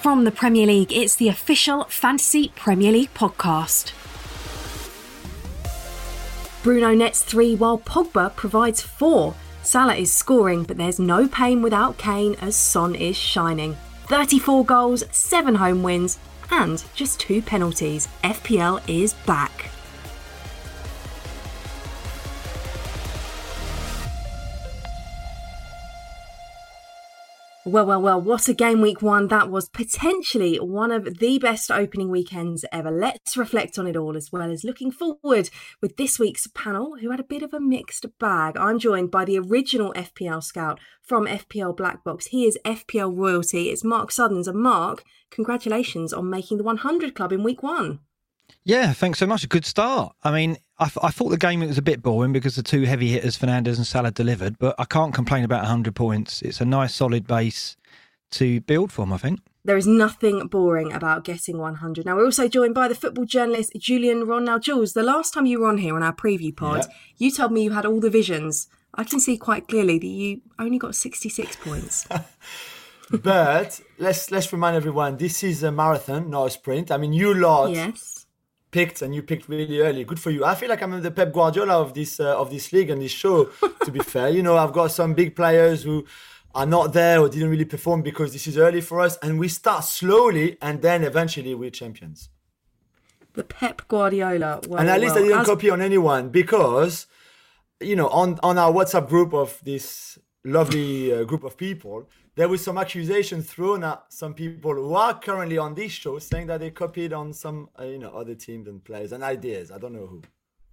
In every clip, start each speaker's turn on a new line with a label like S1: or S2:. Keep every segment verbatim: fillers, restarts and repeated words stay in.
S1: From the Premier League, it's the official Fantasy Premier League podcast. Bruno nets three while Pogba provides four. Salah is scoring, but there's no pain without Kane as Son is shining. thirty-four goals, seven home wins, and just two penalties. F P L is back. Well, well, well, what a game week one. That was potentially one of the best opening weekends ever. Let's reflect on it all as well as looking forward with this week's panel, who had a bit of a mixed bag. I'm joined by the original F P L scout from F P L Black Box. He is F P L royalty. It's Mark Suddens. And Mark, congratulations on making the one hundred club in week one.
S2: Yeah, thanks so much. A good start. I mean, I, th- I thought the game was a bit boring because the two heavy hitters, Fernandes and Salah, delivered, but I can't complain about one hundred points. It's a nice, solid base to build from, I think.
S1: There is nothing boring about getting one hundred. Now, we're also joined by the football journalist Julian Ron. Now, Jules, the last time you were on here on our preview pod, yeah. you told me you had all the visions. I can see quite clearly that you only got sixty-six points.
S3: But let's let's remind everyone, this is a marathon, not a sprint. I mean, you lot...
S1: Yes.
S3: picked and you picked really early. Good for you. I feel like I'm the Pep Guardiola of this uh, of this league and this show, to be fair. You know, I've got some big players who are not there or didn't really perform because this is early for us, and we start slowly and then eventually we're champions.
S1: The Pep Guardiola. Well,
S3: and at least
S1: well,
S3: I didn't
S1: as...
S3: copy on anyone because, you know, on, on our WhatsApp group of this lovely uh, group of people, there was some accusation thrown at some people who are currently on this show saying that they copied on some, uh, you know, other teams and players and ideas. I don't know who.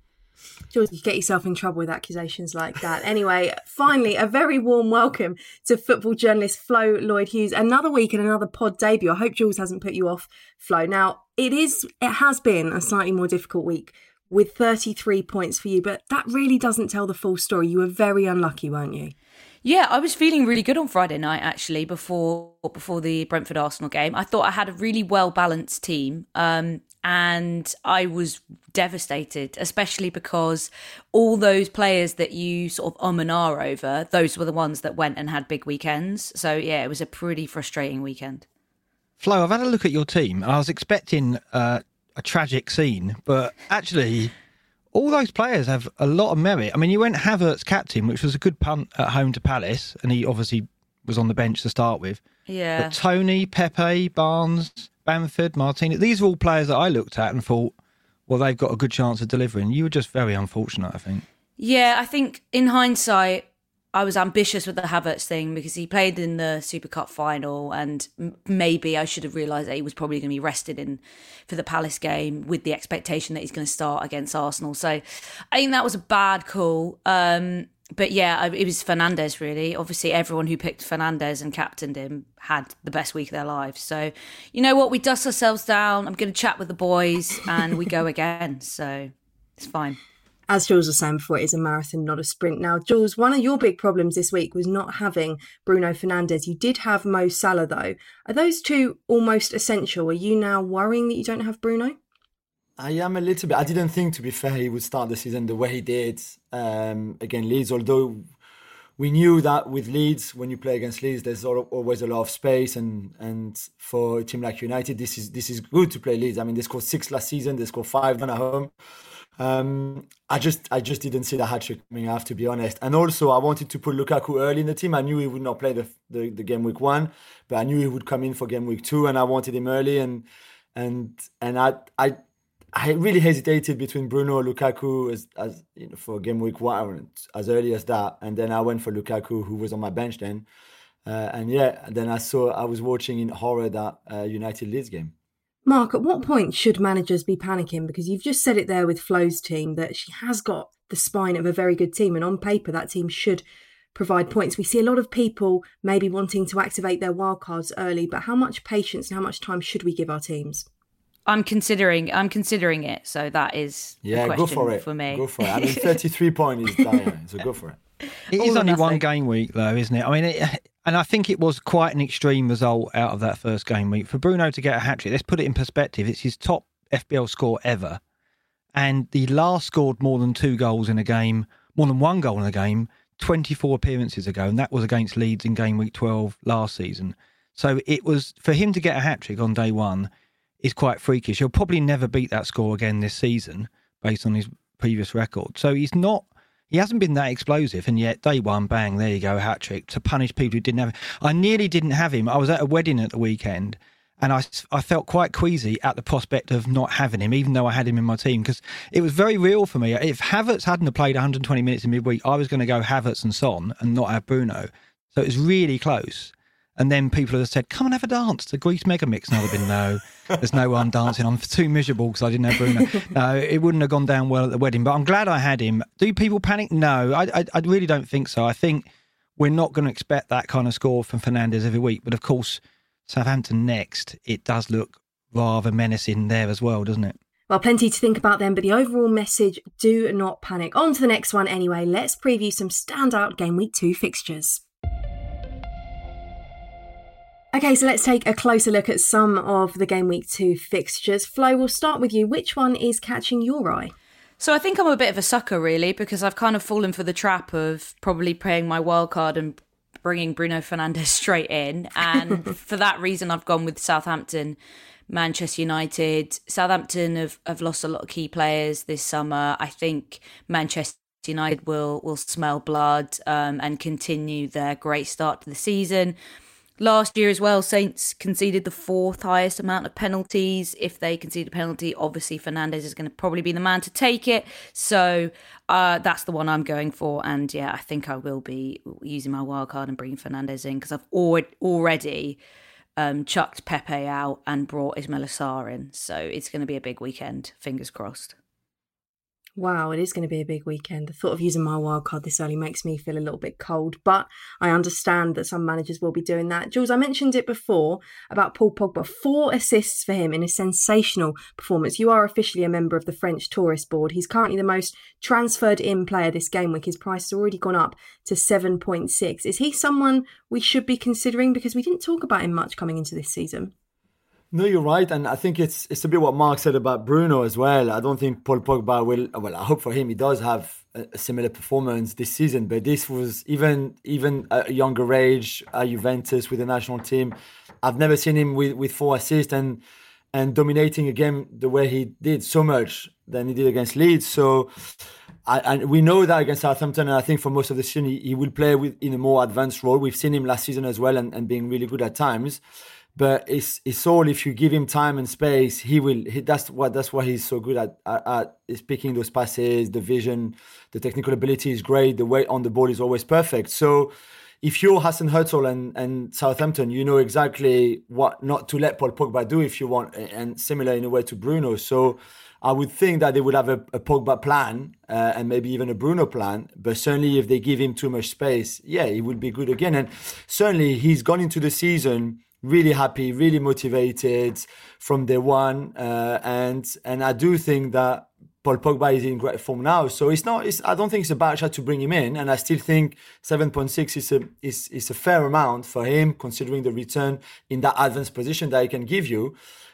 S1: George, you get yourself in trouble with accusations like that. Anyway, finally, a very warm welcome to football journalist Flo Lloyd-Hughes. Another week and another pod debut. I hope Jules hasn't put you off, Flo. Now, it is, it has been a slightly more difficult week with thirty-three points for you, but that really doesn't tell the full story. You were very unlucky, weren't you?
S4: Yeah, I was feeling really good on Friday night, actually, before before the Brentford-Arsenal game. I thought I had a really well-balanced team, um, and I was devastated, especially because all those players that you sort of um and ah over, those were the ones that went and had big weekends. So, yeah, it was a pretty frustrating weekend.
S2: Flo, I've had a look at your team. I was expecting uh, a tragic scene, but actually... all those players have a lot of merit. I mean, you went Havertz captain, which was a good punt at home to Palace, and he obviously was on the bench to start with.
S4: Yeah.
S2: But Tony, Pepe, Barnes, Bamford, Martinez, these are all players that I looked at and thought, well, they've got a good chance of delivering. You were just very unfortunate, I think.
S4: Yeah, I think in hindsight, I was ambitious with the Havertz thing because he played in the Super Cup final, and m- maybe I should have realised that he was probably going to be rested in for the Palace game with the expectation that he's going to start against Arsenal. So I think that was a bad call. Um, but yeah, I, it was Fernandes really. Obviously, everyone who picked Fernandes and captained him had the best week of their lives. So you know what? We dust ourselves down. I'm going to chat with the boys and we go again. So it's fine.
S1: As Jules was saying before, it is a marathon, not a sprint. Now, Jules, one of your big problems this week was not having Bruno Fernandes. You did have Mo Salah, though. Are those two almost essential? Are you now worrying that you don't have Bruno?
S3: I am a little bit. I didn't think, to be fair, he would start the season the way he did um, against Leeds, although we knew that with Leeds, when you play against Leeds, there's always a lot of space, and and for a team like United, this is this is good to play Leeds. I mean, they scored six last season, they scored five at home. Um, I just I just didn't see the hat-trick coming, I have to be honest. And also, I wanted to put Lukaku early in the team. I knew he would not play the, the, the game week one, but I knew he would come in for game week two, and I wanted him early. And and and I I I really hesitated between Bruno or Lukaku as as you know, for game week one, as early as that. And then I went for Lukaku, who was on my bench then. Uh, and yeah, then I saw I was watching in horror that uh, United Leeds game.
S1: Mark, at what point should managers be panicking? Because you've just said it there with Flo's team, that she has got the spine of a very good team. And on paper, that team should provide points. We see a lot of people maybe wanting to activate their wildcards early. But how much patience and how much time should we give our teams?
S4: I'm considering I'm considering it. So that is
S3: yeah,
S4: the question
S3: go for it.
S4: for me.
S3: Go for it. I mean, thirty-three points is dire, so go for it.
S2: It is only one game week, though, isn't it? I mean, it, and I think it was quite an extreme result out of that first game week. For Bruno to get a hat-trick, let's put it in perspective, it's his top F B L score ever. And the last scored more than two goals in a game, more than one goal in a game, twenty-four appearances ago. And that was against Leeds in game week twelve last season. So it was, for him to get a hat-trick on day one is quite freakish. He'll probably never beat that score again this season based on his previous record. So he's not, he hasn't been that explosive, and yet day one, bang, there you go, hat-trick to punish people who didn't have it. I nearly didn't have him. I was at a wedding at the weekend, and I, I felt quite queasy at the prospect of not having him, even though I had him in my team, because it was very real for me. If Havertz hadn't have played one hundred twenty minutes in midweek, I was going to go Havertz and Son and not have Bruno. So it was really close. And then people have said, come and have a dance. The Greece Mega Mix. And I'd have been, no, there's no one dancing. I'm too miserable because I didn't have Bruno. No, it wouldn't have gone down well at the wedding. But I'm glad I had him. Do people panic? No, I, I, I really don't think so. I think we're not going to expect that kind of score from Fernandes every week. But of course, Southampton next, it does look rather menacing there as well, doesn't it?
S1: Well, plenty to think about then, but the overall message, do not panic. On to the next one anyway. Let's preview some standout Game Week two fixtures. Okay, so let's take a closer look at some of the Game Week two fixtures. Flo, we'll start with you. Which one is catching your eye?
S4: So I think I'm a bit of a sucker, really, because I've kind of fallen for the trap of probably playing my wild card and bringing Bruno Fernandes straight in. And for that reason, I've gone with Southampton, Manchester United. Southampton have, have lost a lot of key players this summer. I think Manchester United will, will smell blood um, and continue their great start to the season. Last year as well, Saints conceded the fourth highest amount of penalties. If they concede a penalty, obviously Fernandes is going to probably be the man to take it. So uh, that's the one I'm going for. And yeah, I think I will be using my wild card and bringing Fernandes in because I've already, already um, chucked Pepe out and brought Ismaila Sarr in. So it's going to be a big weekend. Fingers crossed.
S1: Wow, it is going to be a big weekend. The thought of using my wildcard this early makes me feel a little bit cold, but I understand that some managers will be doing that. Jules, I mentioned it before about Paul Pogba. Four assists for him in a sensational performance. You are officially a member of the French Tourist Board. He's currently the most transferred in player this game week. His price has already gone up to seven point six. Is he someone we should be considering? Because we didn't talk about him much coming into this season.
S3: No, you're right. And I think it's it's a bit what Mark said about Bruno as well. I don't think Paul Pogba will, well, I hope for him he does have a, a similar performance this season. But this was even even at a younger age at Juventus with the national team. I've never seen him with, with four assists and and dominating a game the way he did, so much than he did against Leeds. So I, and we know that against Southampton, and I think for most of the season he, he will play with in a more advanced role. We've seen him last season as well and, and being really good at times. But it's it's all if you give him time and space, he will. He, that's what that's why he's so good at, at, at is picking those passes. The vision, the technical ability is great. The weight on the ball is always perfect. So if you're Hassan Hüttl and, and Southampton, you know exactly what not to let Paul Pogba do if you want, and similar in a way to Bruno. So I would think that they would have a, a Pogba plan uh, and maybe even a Bruno plan. But certainly if they give him too much space, yeah, he would be good again. And certainly he's gone into the season really happy, really motivated from day one, uh, and and I do think that Paul Pogba is in great form now. So it's not. It's, I don't think it's a bad shot to bring him in, and I still think seven point six is a is is a fair amount for him considering the return in that advanced position that he can give you.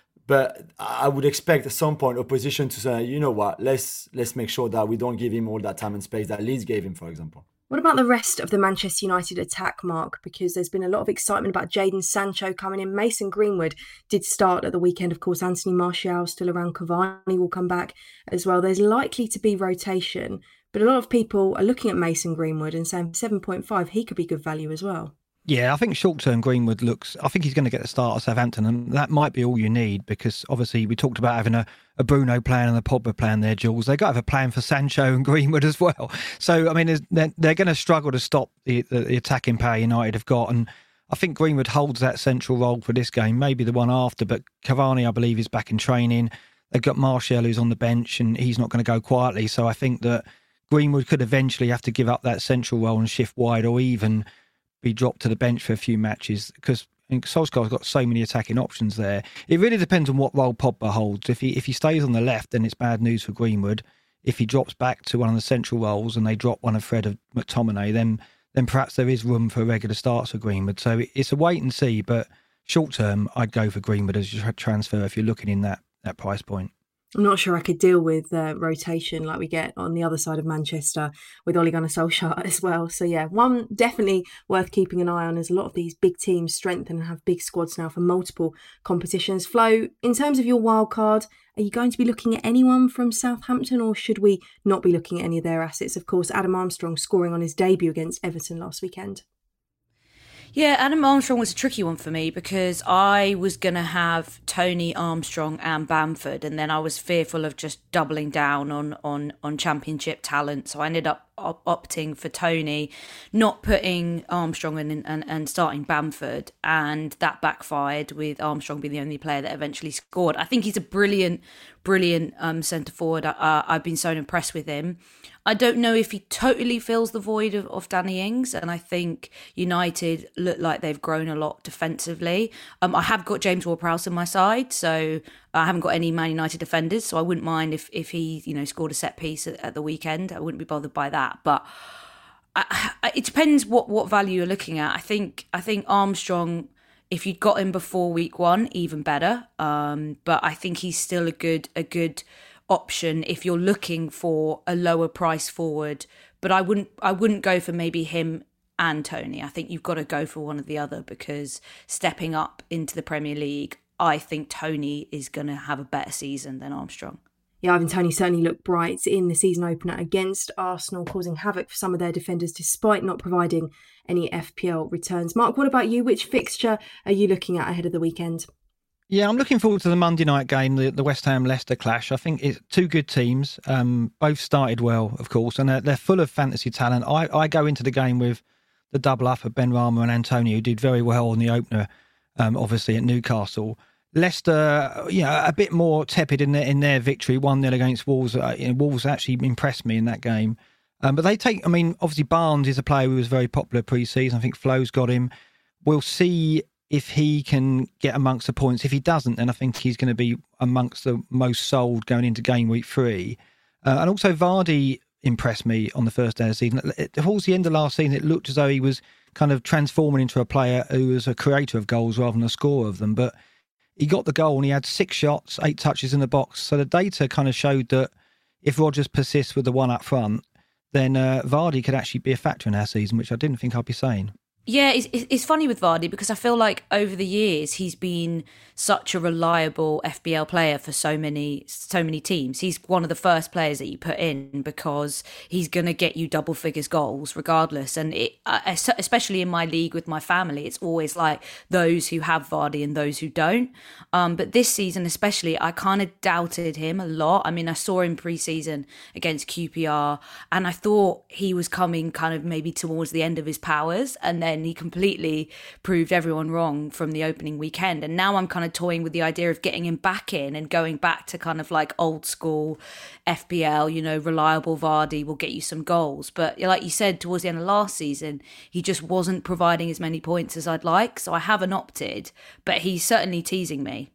S3: But I would expect at some point opposition to say, you know what, let's let's make sure that we don't give him all that time and space that Leeds gave him, for example.
S1: What about the rest of the Manchester United attack, Mark? Because there's been a lot of excitement about Jadon Sancho coming in. Mason Greenwood did start at the weekend. Of course, Anthony Martial still around. Cavani will come back as well. There's likely to be rotation, but a lot of people are looking at Mason Greenwood and saying seven point five, he could be good value as well.
S2: Yeah, I think short-term Greenwood looks... I think he's going to get the start at Southampton, and that might be all you need because obviously we talked about having a, a Bruno plan and a Pogba plan there, Jules. They've got to have a plan for Sancho and Greenwood as well. So, I mean, they're, they're going to struggle to stop the, the, the attacking power United have got, and I think Greenwood holds that central role for this game, maybe the one after, but Cavani, I believe, is back in training. They've got Martial who's on the bench, and he's not going to go quietly, so I think that Greenwood could eventually have to give up that central role and shift wide or even be dropped to the bench for a few matches because Solskjaer's got so many attacking options there. It really depends on what role Pogba holds. If he if he stays on the left, then it's bad news for Greenwood. If he drops back to one of the central roles and they drop one of Fred of McTominay, then then perhaps there is room for regular starts for Greenwood. So it's a wait and see, but short term, I'd go for Greenwood as a transfer if you're looking in that, that price point.
S1: I'm not sure I could deal with uh, rotation like we get on the other side of Manchester with Ole Gunnar Solskjaer as well. So yeah, one definitely worth keeping an eye on, as a lot of these big teams strengthen and have big squads now for multiple competitions. Flo, in terms of your wild card, are you going to be looking at anyone from Southampton, or should we not be looking at any of their assets? Of course, Adam Armstrong scoring on his debut against Everton last weekend.
S4: Yeah, Adam Armstrong was a tricky one for me because I was going to have Tony, Armstrong and Bamford, and then I was fearful of just doubling down on on, on championship talent. So I ended up op- opting for Tony, not putting Armstrong in and, and starting Bamford, and that backfired with Armstrong being the only player that eventually scored. I think he's a brilliant, brilliant um, centre-forward. Uh, I've been so impressed with him. I don't know if he totally fills the void of, of Danny Ings, and I think United look like they've grown a lot defensively. Um, I have got James Ward-Prowse on my side, so I haven't got any Man United defenders, so I wouldn't mind if, if he, you know, scored a set piece at, at the weekend. I wouldn't be bothered by that, but I, I, it depends what, what value you're looking at. I think I think Armstrong, if you'd got him before week one, even better. Um, but I think he's still a good a good. option if you're looking for a lower price forward, but I wouldn't I wouldn't go for maybe him and Tony. I think you've got to go for one or the other, because stepping up into the Premier League, I think Tony is going to have a better season than Armstrong.
S1: Yeah, Ivan Toney certainly looked bright in the season opener against Arsenal, causing havoc for some of their defenders despite not providing any F P L returns. Mark, what about you? Which fixture are you looking at ahead of the weekend?
S2: Yeah, I'm looking forward to the Monday night game, the, the West Ham-Leicester clash. I think it's two good teams. Um, both started well, of course, and they're, they're full of fantasy talent. I, I go into the game with the double up of Benrahma and Antonio, who did very well on the opener, um, obviously, at Newcastle. Leicester, you know, a bit more tepid in their, in their victory, one nil against Wolves. Uh, you know, Wolves actually impressed me in that game. Um, but they take, I mean, obviously Barnes is a player who was very popular pre-season. I think Flo's got him. We'll see if he can get amongst the points. If he doesn't, then I think he's going to be amongst the most sold going into game week three. Uh, and also Vardy impressed me on the first day of the season. Towards the end of last season, it looked as though he was kind of transforming into a player who was a creator of goals rather than a scorer of them. But he got the goal and he had six shots, eight touches in the box. So the data kind of showed that if Rodgers persists with the one up front, then uh, Vardy could actually be a factor in our season, which I didn't think I'd be saying.
S4: Yeah, it's, it's funny with Vardy because I feel like over the years he's been such a reliable F B L player for so many so many teams. He's one of the first players that you put in because he's going to get you double figures goals regardless. And it, uh, especially in my league with my family, it's always like those who have Vardy and those who don't. Um, but this season especially, I kind of doubted him a lot. I mean, I saw him pre-season against Q P R and I thought he was coming kind of maybe towards the end of his powers, and then and he completely proved everyone wrong from the opening weekend. And now I'm kind of toying with the idea of getting him back in and going back to kind of like old school F P L, you know, reliable Vardy will get you some goals. But like you said, towards the end of last season, he just wasn't providing as many points as I'd like. So I haven't opted, but he's certainly teasing me.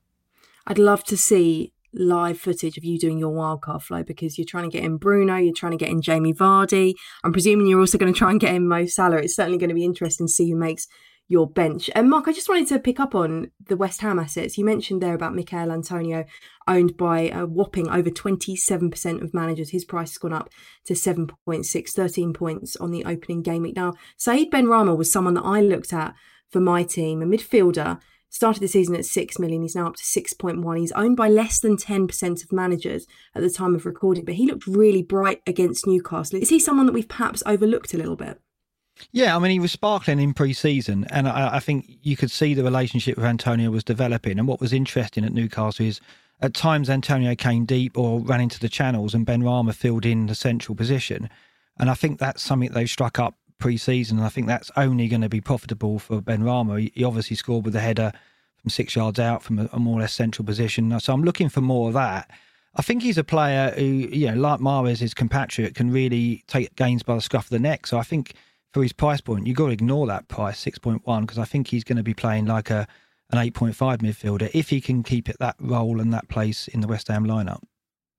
S1: I'd love to see live footage of you doing your wildcard flow, because you're trying to get in Bruno, you're trying to get in Jamie Vardy. I'm presuming you're also going to try and get in Mo Salah. It's certainly going to be interesting to see who makes your bench. And Mark, I just wanted to pick up on the West Ham assets. You mentioned there about Michail Antonio, owned by a whopping over twenty-seven percent of managers. His price has gone up to seven point six, thirteen points on the opening game week. Now, Said Benrahma was someone that I looked at for my team, a midfielder. Started the season at six million. He's now up to six point one. He's owned by less than ten percent of managers at the time of recording, but he looked really bright against Newcastle. Is he someone that we've perhaps overlooked a little bit?
S2: Yeah, I mean, he was sparkling in pre-season, and I, I think you could see the relationship with Antonio was developing. And what was interesting at Newcastle is at times Antonio came deep or ran into the channels and Benrahma filled in the central position. And I think that's something they've struck up pre-season, and I think that's only going to be profitable for Benrahma. He, he obviously scored with a header from six yards out from a, a more or less central position. So I'm looking for more of that. I think he's a player who, you know, like Mahrez, his compatriot, can really take games by the scruff of the neck. So I think for his price point, you've got to ignore that price, six point one, because I think he's going to be playing like a an eight point five midfielder if he can keep it that role and that place in the West Ham lineup.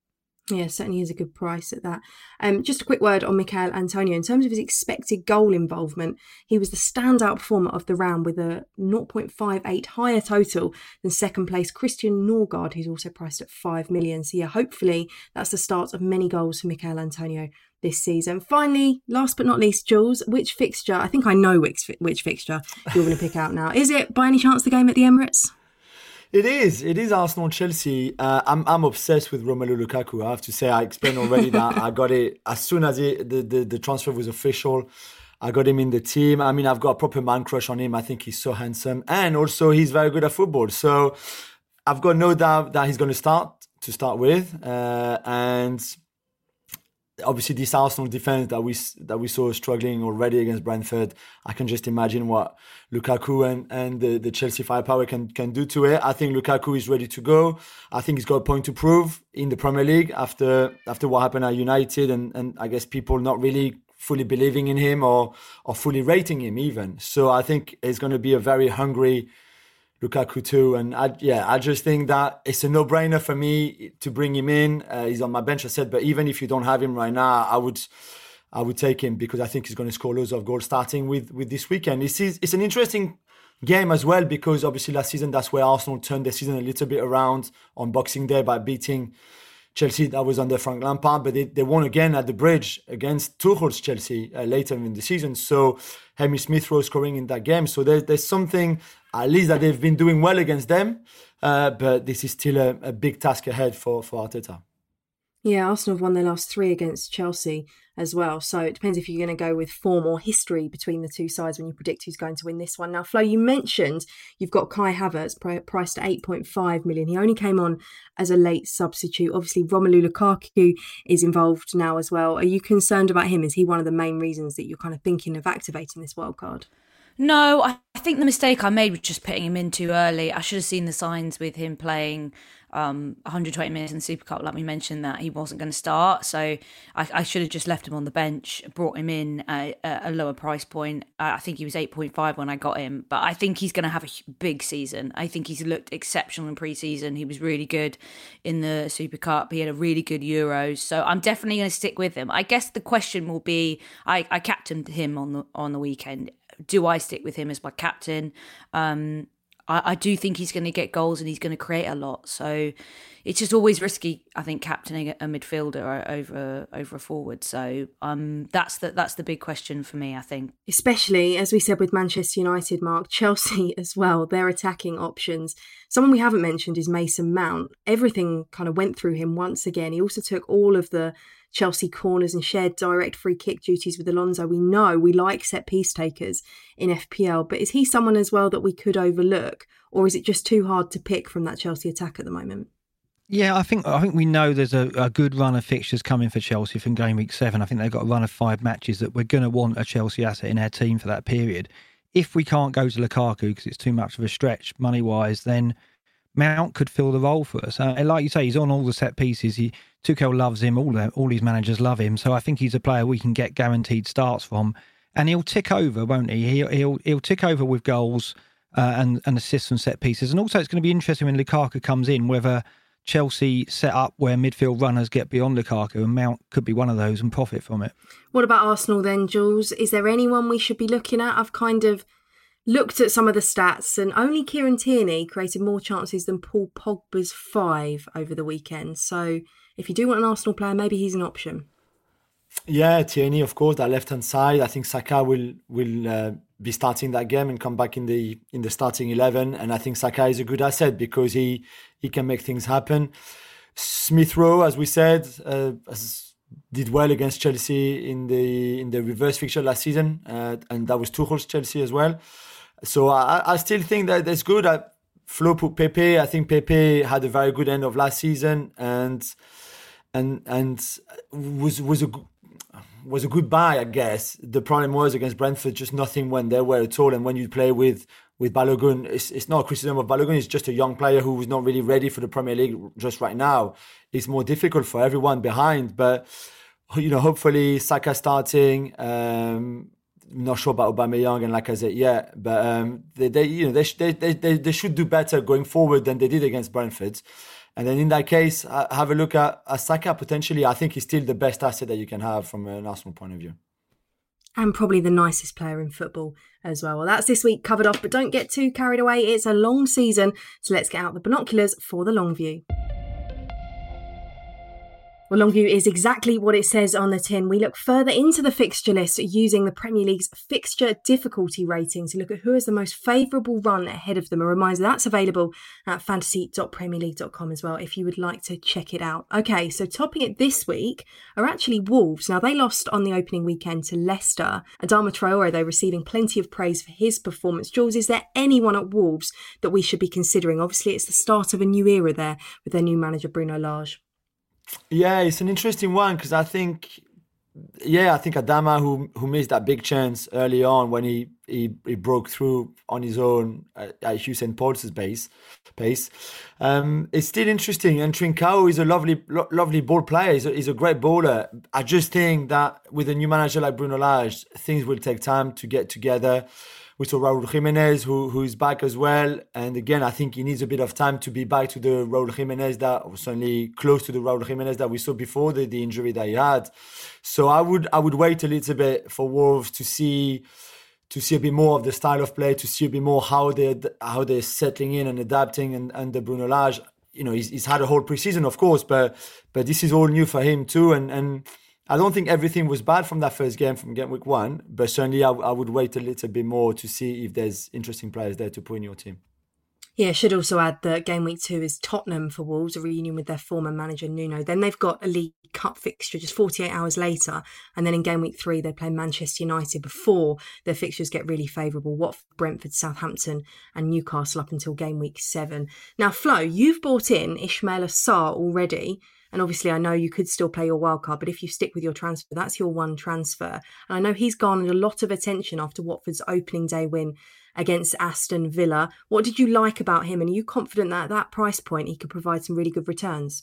S1: Yeah, certainly is a good price at that. Um, just a quick word on Michail Antonio. In terms of his expected goal involvement, he was the standout performer of the round with a zero point five eight higher total than second place Christian Norgard, who's also priced at five million. So yeah, hopefully that's the start of many goals for Michail Antonio this season. Finally, last but not least, Jules, which fixture, I think I know which, which fixture you're going to pick out now. Is it by any chance the game at the Emirates?
S3: It is. It is Arsenal-Chelsea. Uh, I'm I'm obsessed with Romelu Lukaku. I have to say, I explained already that I got it as soon as it, the, the, the transfer was official. I got him in the team. I mean, I've got a proper man crush on him. I think he's so handsome. And also, he's very good at football. So I've got no doubt that he's going to start, to start with. Uh, and obviously, this Arsenal defense that we that we saw struggling already against Brentford, I can just imagine what Lukaku and, and the, the Chelsea firepower can, can do to it. I think Lukaku is ready to go. I think he's got a point to prove in the Premier League after after what happened at United and, and I guess people not really fully believing in him or or fully rating him even. So I think it's going to be a very hungry Lukaku too, and I, yeah, I just think that it's a no-brainer for me to bring him in. Uh, he's on my bench, I said, but even if you don't have him right now, I would, I would take him because I think he's going to score loads of goals starting with with this weekend. This is it's an interesting game as well because obviously last season that's where Arsenal turned their season a little bit around on Boxing Day by beating Chelsea. That was under Frank Lampard, but they, they won again at the Bridge against Tuchel's Chelsea uh, later in the season. So Hemi Smith-Rowe scoring in that game. So there, there's something at least that they've been doing well against them, uh, but this is still a, a big task ahead for, for Arteta.
S1: Yeah, Arsenal have won their last three against Chelsea as well. So it depends if you're going to go with form or history between the two sides when you predict who's going to win this one. Now, Flo, you mentioned you've got Kai Havertz priced at eight point five million. He only came on as a late substitute. Obviously, Romelu Lukaku is involved now as well. Are you concerned about him? Is he one of the main reasons that you're kind of thinking of activating this wild card?
S4: No, I think the mistake I made was just putting him in too early. I should have seen the signs with him playing um, one hundred twenty minutes in the Super Cup, like we mentioned, that he wasn't going to start. So I, I should have just left him on the bench, brought him in at a lower price point. I think he was eight point five when I got him, but I think he's going to have a big season. I think he's looked exceptional in pre-season. He was really good in the Super Cup. He had a really good Euros. So I'm definitely going to stick with him. I guess the question will be, I, I captained him on the on the weekend. Do I stick with him as my captain? Um, I, I do think he's going to get goals and he's going to create a lot. So it's just always risky, I think, captaining a midfielder over over a forward. So um, that's the that's the big question for me, I think.
S1: Especially, as we said with Manchester United, Mark, Chelsea as well, their attacking options. Someone we haven't mentioned is Mason Mount. Everything kind of went through him once again. He also took all of the Chelsea corners and shared direct free kick duties with Alonso. We know we like set piece takers in F P L, but is he someone as well that we could overlook, or is it just too hard to pick from that Chelsea attack at the moment?
S2: Yeah, I think I think we know there's a, a good run of fixtures coming for Chelsea from game week seven. I think they've got a run of five matches that we're going to want a Chelsea asset in our team for that period. If we can't go to Lukaku because it's too much of a stretch money-wise, then Mount could fill the role for us. Uh, and like you say, he's on all the set pieces. He Tuchel loves him. All the, all his managers love him. So I think he's a player we can get guaranteed starts from, and he'll tick over, won't he? He'll he'll, he'll tick over with goals uh, and and assists and set pieces. And also, it's going to be interesting when Lukaku comes in whether Chelsea set up where midfield runners get beyond Lukaku, and Mount could be one of those and profit from it.
S1: What about Arsenal then, Jules? Is there anyone we should be looking at? I've kind of looked at some of the stats, and only Kieran Tierney created more chances than Paul Pogba's five over the weekend. So if you do want an Arsenal player, maybe he's an option.
S3: Yeah, Tierney, of course, that left-hand side. I think Saka will will uh, be starting that game and come back in the in the starting eleven. And I think Saka is a good asset because he he can make things happen. Smith-Rowe, as we said, uh, has, did well against Chelsea in the in the reverse fixture last season, uh, and that was Tuchel's Chelsea as well. So I, I still think that that's good. I, Flo put Pepe. I think Pepe had a very good end of last season and and and was was a was a good buy, I guess. The problem was against Brentford, just nothing went their way at all. And when you play with with Balogun, it's it's not a criticism of Balogun. It's just a young player who was not really ready for the Premier League just right now. It's more difficult for everyone behind, but you know, hopefully Saka starting. Um, Not sure about Aubameyang and Lacazette yet, but um, they, they, you know, they, they, they, they should do better going forward than they did against Brentford. And then in that case, uh, have a look at, at Saka. Potentially, I think he's still the best asset that you can have from an Arsenal point of view.
S1: And probably the nicest player in football as well. Well, that's this week covered off, but don't get too carried away. It's a long season, so let's get out the binoculars for the long view. Well, long view is exactly what it says on the tin. We look further into the fixture list using the Premier League's fixture difficulty rating to look at who has the most favourable run ahead of them. A reminder that's available at fantasy dot premier league dot com as well if you would like to check it out. Okay, so topping it this week are actually Wolves. Now, they lost on the opening weekend to Leicester. Adama Traore, though, receiving plenty of praise for his performance. Jules, is there anyone at Wolves that we should be considering? Obviously, it's the start of a new era there with their new manager, Bruno Lage.
S3: Yeah, it's an interesting one because I think, yeah, I think Adama, who who missed that big chance early on when he he, he broke through on his own at, at Usain Bolt's pace, pace. Um, it's still interesting. And Trincao is a lovely, lo- lovely ball player. He's a, he's a great bowler. I just think that with a new manager like Bruno Lage, things will take time to get together. We saw Raul Jimenez, who who's back as well. And again, I think he needs a bit of time to be back to the Raul Jimenez that was certainly close to the Raul Jimenez that we saw before the, the injury that he had. So I would I would wait a little bit for Wolves to see to see a bit more of the style of play, to see a bit more how they how they're settling in and adapting. And under Bruno Lage, you know, he's he's had a whole preseason, of course, but but this is all new for him too. And and. I don't think everything was bad from that first game, from game week one, but certainly I, I would wait a little bit more to see if there's interesting players there to put in your team.
S1: Yeah, should also add that game week two is Tottenham for Wolves, a reunion with their former manager Nuno. Then they've got a League Cup fixture just forty-eight hours later. And then in game week three, they play Manchester United before their fixtures get really favourable. Watford, Brentford, Southampton and Newcastle up until game week seven. Now, Flo, you've brought in Ismaila Sarr already. And obviously, I know you could still play your wildcard, but if you stick with your transfer, that's your one transfer. And I know he's garnered a lot of attention after Watford's opening day win against Aston Villa. What did you like about him? And are you confident that at that price point, he could provide some really good returns?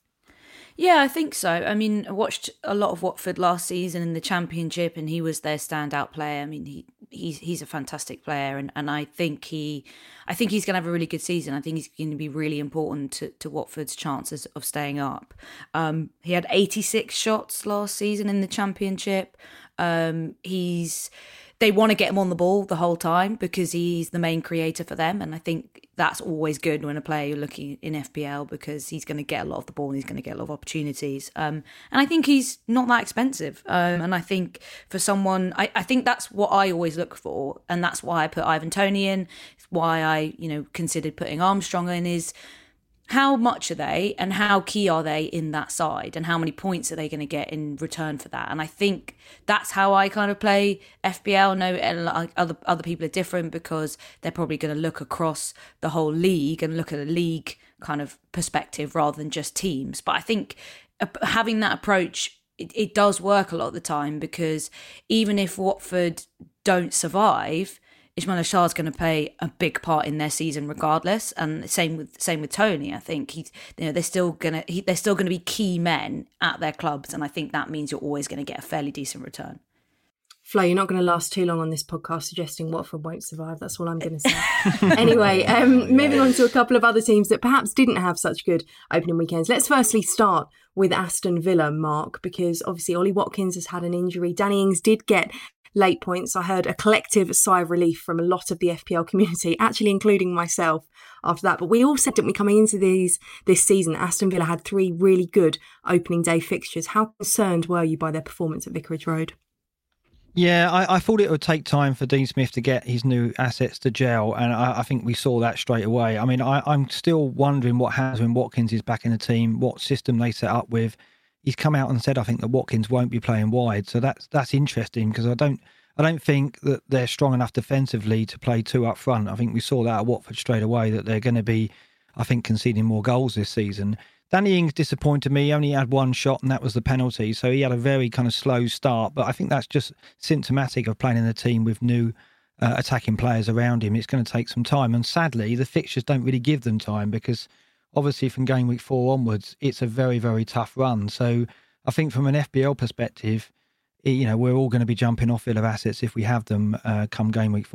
S4: Yeah, I think so. I mean, I watched a lot of Watford last season in the Championship and he was their standout player. I mean, he he's he's a fantastic player and, and I think he I think he's going to have a really good season. I think he's going to be really important to, to Watford's chances of staying up. Um, he had eighty-six shots last season in the Championship. Um, he's they want to get him on the ball the whole time because he's the main creator for them. And I think that's always good when a player you're looking in F P L because he's going to get a lot of the ball and he's going to get a lot of opportunities. Um, and I think he's not that expensive. Um, and I think for someone, I, I think that's what I always look for. And that's why I put Ivan Toney in. It's why I, you know, considered putting Armstrong in is how much are they and how key are they in that side and how many points are they going to get in return for that? And I think that's how I kind of play F P L. No, other other people are different because they're probably going to look across the whole league and look at a league kind of perspective rather than just teams. But I think having that approach, it, it does work a lot of the time because even if Watford don't survive, Ismaila Sarr is going to play a big part in their season, regardless, and same with same with Toney. I think he's, you know, they're still gonna he, they're still going to be key men at their clubs, and I think that means you're always going to get a fairly decent return.
S1: Flo, you're not going to last too long on this podcast suggesting Watford won't survive. That's all I'm going to say. Anyway, um, moving on to a couple of other teams that perhaps didn't have such good opening weekends. Let's firstly start with Aston Villa, Mark, because obviously Ollie Watkins has had an injury. Danny Ings did get late points. I heard a collective sigh of relief from a lot of the F P L community, actually including myself after that. But we all said, didn't we, coming into these this season, Aston Villa had three really good opening day fixtures. How concerned were you by their performance at Vicarage Road?
S2: Yeah, I, I thought it would take time for Dean Smith to get his new assets to gel, and I, I think we saw that straight away. I mean, I, I'm still wondering what happens when Watkins is back in the team, what system they set up with. He's come out and said, I think, that Watkins won't be playing wide. So that's that's interesting because I don't I don't think that they're strong enough defensively to play two up front. I think we saw that at Watford straight away, that they're going to be, I think, conceding more goals this season. Danny Ings disappointed me. He only had one shot and that was the penalty. So he had a very kind of slow start. But I think that's just symptomatic of playing in a team with new uh, attacking players around him. It's going to take some time. And sadly, the fixtures don't really give them time because obviously, from game week four onwards, it's a very, very tough run. So I think from an F P L perspective, you know, we're all going to be jumping off Villa assets if we have them uh, come game week four.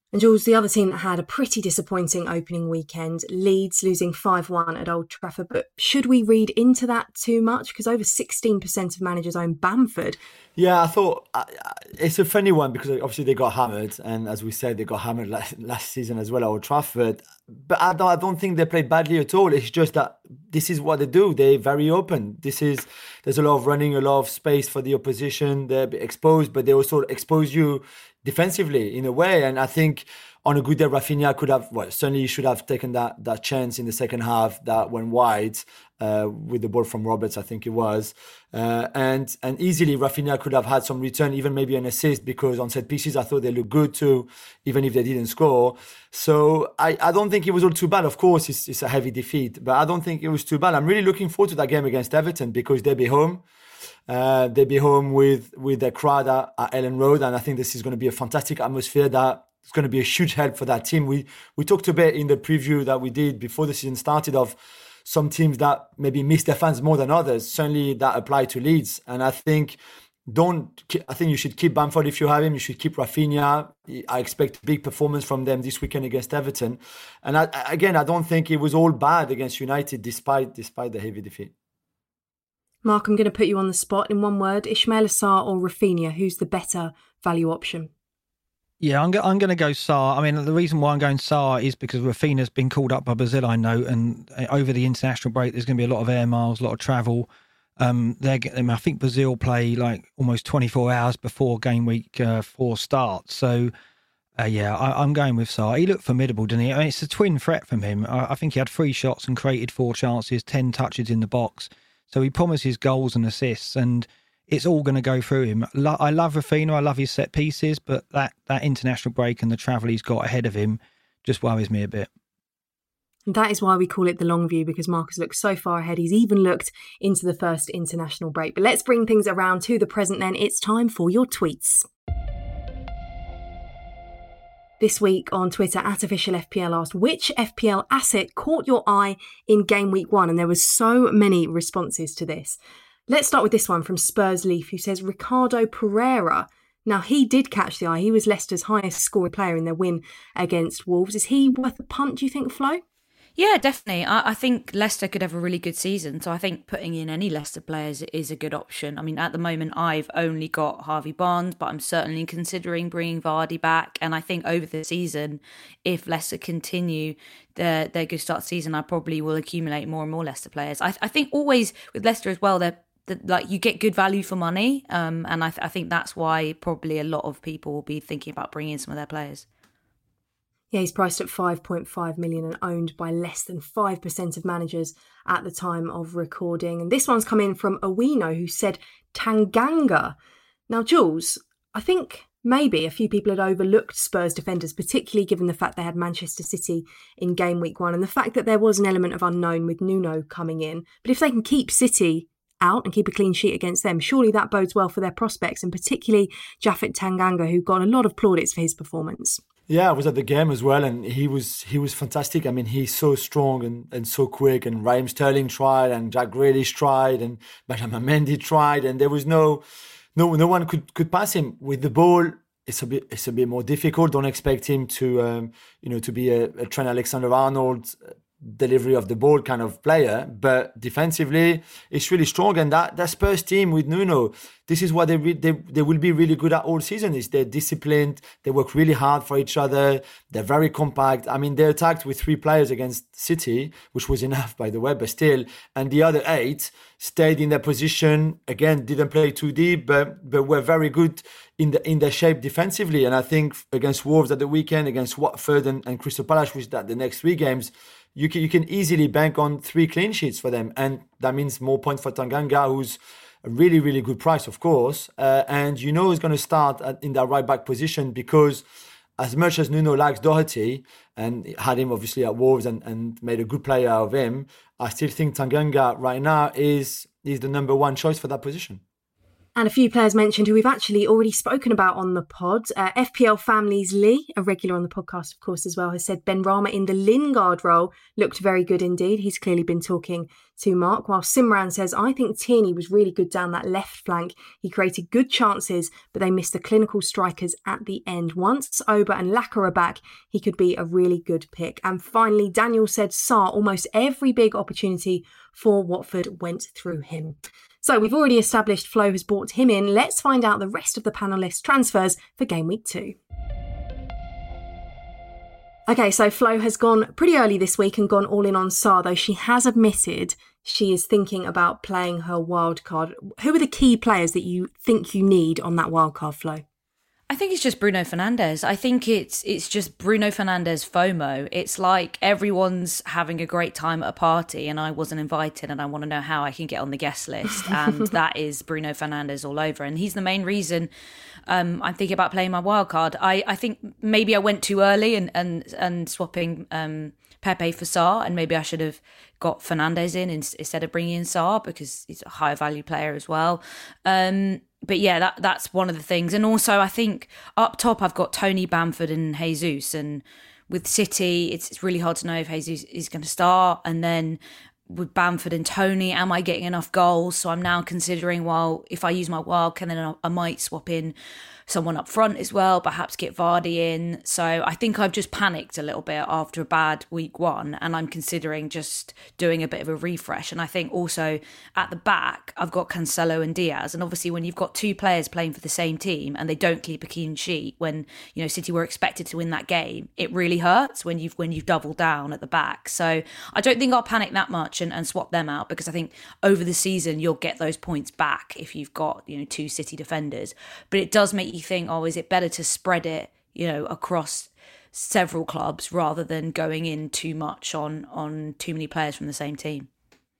S1: And Jules, the other team that had a pretty disappointing opening weekend, Leeds losing five one at Old Trafford. But should we read into that too much? Because over sixteen percent of managers own Bamford.
S3: Yeah, I thought uh, it's a funny one because obviously they got hammered. And as we said, they got hammered last, last season as well at Old Trafford. But I don't, I don't think they played badly at all. It's just that this is what they do. They're very open. This is There's a lot of running, a lot of space for the opposition. They're exposed, but they also expose you defensively in a way. And I think on a good day, Rafinha could have, well, certainly he should have taken that that chance in the second half that went wide uh, with the ball from Roberts, I think it was. Uh, and and easily Rafinha could have had some return, even maybe an assist, because on set pieces, I thought they looked good too, even if they didn't score. So I, I don't think it was all too bad. Of course, it's, it's a heavy defeat, but I don't think it was too bad. I'm really looking forward to that game against Everton because they'll be home. Uh, they'll be home with, with their crowd at, at Ellen Road. And I think this is going to be a fantastic atmosphere that it's going to be a huge help for that team. We we talked a bit in the preview that we did before the season started of some teams that maybe miss their fans more than others. Certainly that applied to Leeds. And I think don't. I think you should keep Bamford if you have him. You should keep Rafinha. I expect a big performance from them this weekend against Everton. And I, again, I don't think it was all bad against United despite despite the heavy defeat.
S1: Mark, I'm going to put you on the spot in one word. Ismaila Sarr or Rafinha? Who's the better value option?
S2: Yeah, I'm, go- I'm going to go Sarr. I mean, the reason why I'm going Sarr is because Rafinha's been called up by Brazil, I know, and over the international break, there's going to be a lot of air miles, a lot of travel. Um, they're, I think Brazil play like almost twenty-four hours before game week uh, four starts. So, uh, yeah, I, I'm going with Sarr. He looked formidable, didn't he? I mean, it's a twin threat from him. I, I think he had three shots and created four chances, ten touches in the box. So he promises goals and assists, and it's all going to go through him. I love Rafinha. I love his set pieces, but that, that international break and the travel he's got ahead of him just worries me a bit.
S1: And that is why we call it the long view, because Marcus looks so far ahead. He's even looked into the first international break. But let's bring things around to the present then. It's time for your tweets. This week on Twitter, at official F P L asked, which F P L asset caught your eye in game week one? And there was so many responses to this. Let's start with this one from Spurs Leaf, who says Ricardo Pereira. Now, he did catch the eye. He was Leicester's highest scoring player in their win against Wolves. Is he worth a punt, do you think, Flo?
S4: Yeah, definitely. I, I think Leicester could have a really good season. So I think putting in any Leicester players is a good option. I mean, at the moment, I've only got Harvey Barnes, but I'm certainly considering bringing Vardy back. And I think over the season, if Leicester continue their, their good start season, I probably will accumulate more and more Leicester players. I, I think always with Leicester as well, they're The, like you get good value for money, um, and I, th- I think that's why probably a lot of people will be thinking about bringing in some of their players.
S1: Yeah, he's priced at five point five million and owned by less than five percent of managers at the time of recording. And this one's come in from Owino, who said Tanganga. Now, Jules, I think maybe a few people had overlooked Spurs defenders, particularly given the fact they had Manchester City in game week one and the fact that there was an element of unknown with Nuno coming in. But if they can keep City out and keep a clean sheet against them, surely that bodes well for their prospects, and particularly Japhet Tanganga, who got a lot of plaudits for his performance.
S3: Yeah, I was at the game as well, and he was he was fantastic. I mean, he's so strong and, and so quick, and Raheem Sterling tried, and Jack Grealish tried, and Benjamin Mendy tried, and there was no no no one could, could pass him. With the ball, it's a bit it's a bit more difficult. Don't expect him to um, you know to be a, a Trent Alexander-Arnold delivery of the ball kind of player, but defensively it's really strong. And that, that Spurs team with Nuno, this is what they, re- they they will be really good at all season, is they're disciplined, they work really hard for each other, they're very compact. I mean, they attacked with three players against City, which was enough by the way, but still, and the other eight stayed in their position, again didn't play too deep, but but were very good in the in their shape defensively. And I think against Wolves at the weekend, against Watford and, and Crystal Palace, which that the next three games, You can, you can easily bank on three clean sheets for them. And that means more points for Tanganga, who's a really, really good price, of course. Uh, and you know he's going to start at, in that right-back position, because as much as Nuno likes Doherty and had him obviously at Wolves and, and made a good player out of him, I still think Tanganga right now is, is the number one choice for that position.
S1: And a few players mentioned who we've actually already spoken about on the pod. Uh, F P L Families Lee, a regular on the podcast, of course, as well, has said Benrahma in the Lingard role looked very good indeed. He's clearly been talking to Mark. While Simran says, I think Tierney was really good down that left flank. He created good chances, but they missed the clinical strikers at the end. Once Oba and Laka are back, he could be a really good pick. And finally, Daniel said Sarr, almost every big opportunity for Watford went through him. So we've already established Flo has brought him in. Let's find out the rest of the panellists' transfers for game week two. Okay, so Flo has gone pretty early this week and gone all in on Sarr, though she has admitted she is thinking about playing her wild card. Who are the key players that you think you need on that wild card, Flo?
S4: I think it's just Bruno Fernandes. I think it's it's just Bruno Fernandes FOMO. It's like everyone's having a great time at a party and I wasn't invited and I want to know how I can get on the guest list. And that is Bruno Fernandes all over. And he's the main reason um, I'm thinking about playing my wild card. I, I think maybe I went too early and, and, and swapping um, Pepe for Sarr, and maybe I should have got Fernandes in instead of bringing in Sarr because he's a higher value player as well. Um But yeah, that that's one of the things. And also, I think up top, I've got Tony, Bamford and Jesus. And with City, it's, it's really hard to know if Jesus is going to start. And then with Bamford and Tony, am I getting enough goals? So I'm now considering, well, if I use my wildcard, then I might swap in someone up front as well, perhaps get Vardy in. So I think I've just panicked a little bit after a bad week one, and I'm considering just doing a bit of a refresh. And I think also at the back, I've got Cancelo and Diaz. And obviously when you've got two players playing for the same team and they don't keep a clean sheet when, you know, City were expected to win that game, it really hurts when you've when you've doubled down at the back. So I don't think I'll panic that much and, and swap them out, because I think over the season you'll get those points back if you've got, you know, two City defenders. But it does make you think, oh, is it better to spread it, you know, across several clubs rather than going in too much on on too many players from the same team?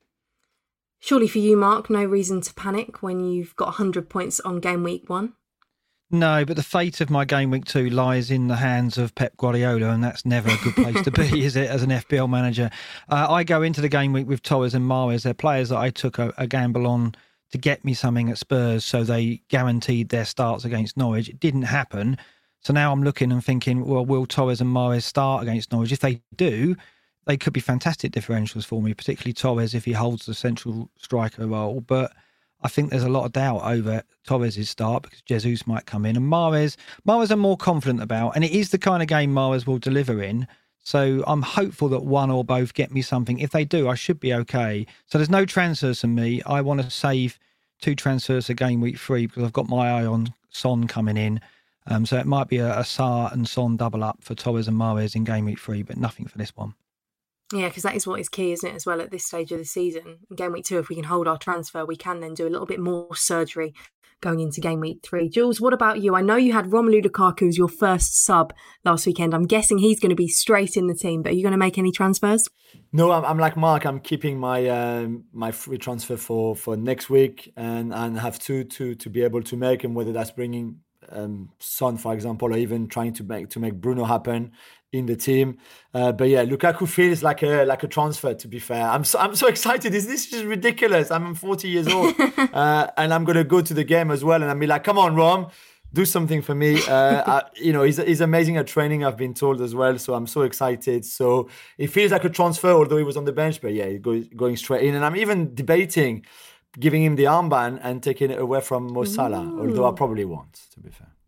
S1: Surely for you, Mark, no reason to panic when you've got one hundred points on game week one.
S2: No, but the fate of my game week two lies in the hands of Pep Guardiola, and that's never a good place to be, is it, as an F P L manager? Uh, I go into the game week with Torres and Mahrez. They're players that I took a, a gamble on to get me something at Spurs, so they guaranteed their starts against Norwich. It didn't happen. So now I'm looking and thinking, well, will Torres and Mahrez start against Norwich? If they do, they could be fantastic differentials for me, particularly Torres if he holds the central striker role. But I think there's a lot of doubt over Torres' start because Jesus might come in. And Mahrez, Mahrez I'm more confident about, and it is the kind of game Mahrez will deliver in. So I'm hopeful that one or both get me something. If they do, I should be okay. So there's no transfers from me. I want to save two transfers for game week three because I've got my eye on Son coming in. Um, so it might be a, a Sarr and Son double up for Torres and Mahrez in game week three, but nothing for this one.
S1: Yeah, because that is what is key, isn't it, as well at this stage of the season. In game week two, if we can hold our transfer, we can then do a little bit more surgery going into game week three. Jules, what about you? I know you had Romelu Lukaku as your first sub last weekend. I'm guessing he's going to be straight in the team, but are you going to make any transfers?
S3: No, I'm, I'm like Mark. I'm keeping my um, my free transfer for, for next week, and, and have two to to be able to make, and whether that's bringing um, Son, for example, or even trying to make to make Bruno happen in the team. Uh, but yeah, Lukaku feels like a like a transfer, to be fair. I'm so, I'm so excited. This, this is just ridiculous. I'm forty years old uh, and I'm going to go to the game as well. And I'm be like, come on, Rom, do something for me. Uh, I, you know, he's, he's amazing at training, I've been told as well. So I'm so excited. So it feels like a transfer, although he was on the bench. But yeah, he's going straight in. And I'm even debating giving him the armband and taking it away from Mo Salah, Ooh. although I probably won't, to be fair.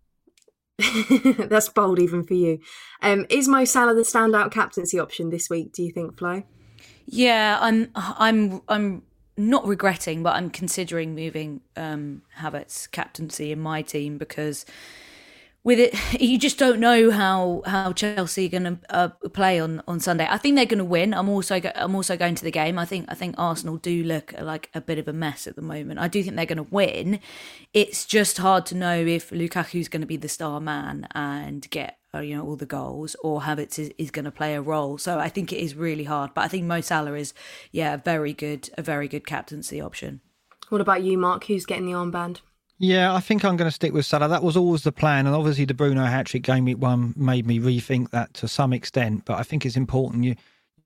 S1: That's bold even for you. Um, is Mo Salah the standout captaincy option this week, do you think, Flo?
S4: Yeah, I'm I'm I'm not regretting, but I'm considering moving um, Havertz's captaincy in my team because with it, you just don't know how, how Chelsea are going to uh, play on, on Sunday. I think they're going to win. I'm also go- I'm also going to the game. I think I think Arsenal do look like a bit of a mess at the moment. I do think they're going to win. It's just hard to know if Lukaku's going to be the star man and get uh, you know all the goals, or Havertz is, is going to play a role. So I think it is really hard. But I think Mo Salah is yeah a very good a very good captaincy option.
S1: What about you, Mark? Who's getting the armband?
S2: Yeah, I think I'm going to stick with Salah. That was always the plan. And obviously the Bruno hat-trick game week one made me rethink that to some extent. But I think it's important you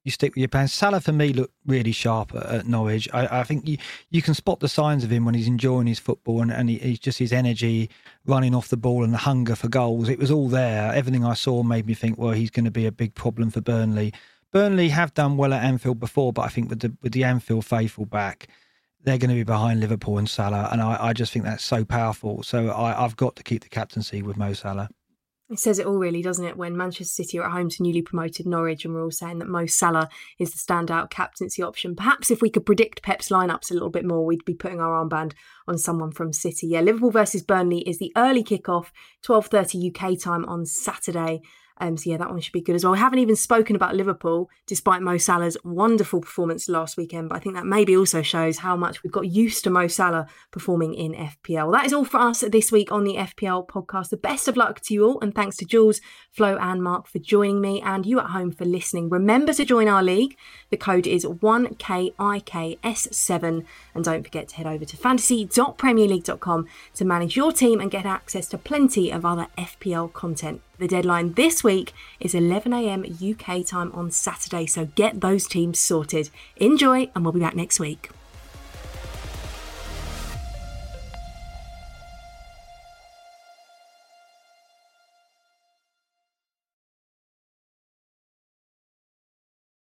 S2: you stick with your plans. Salah, for me, looked really sharp at, at Norwich. I, I think you, you can spot the signs of him when he's enjoying his football and, and he, he's just his energy, running off the ball and the hunger for goals. It was all there. Everything I saw made me think, well, he's going to be a big problem for Burnley. Burnley have done well at Anfield before, but I think with the with the Anfield faithful back, they're going to be behind Liverpool and Salah, and I, I just think that's so powerful. So I, I've got to keep the captaincy with Mo Salah.
S1: It says it all, really, doesn't it? When Manchester City are at home to newly promoted Norwich, and we're all saying that Mo Salah is the standout captaincy option. Perhaps if we could predict Pep's lineups a little bit more, we'd be putting our armband on someone from City. Yeah, Liverpool versus Burnley is the early kickoff, twelve thirty U K time on Saturday. Um, so yeah, that one should be good as well. We haven't even spoken about Liverpool, despite Mo Salah's wonderful performance last weekend. But I think that maybe also shows how much we've got used to Mo Salah performing in F P L. Well, that is all for us this week on the F P L podcast. The best of luck to you all. And thanks to Jules, Flo and Mark for joining me, and you at home for listening. Remember to join our league. The code is one K I K S seven. And don't forget to head over to fantasy dot premier league dot com to manage your team and get access to plenty of other F P L content. The deadline this week is eleven a.m. U K time on Saturday, so get those teams sorted. Enjoy, and we'll be back next week.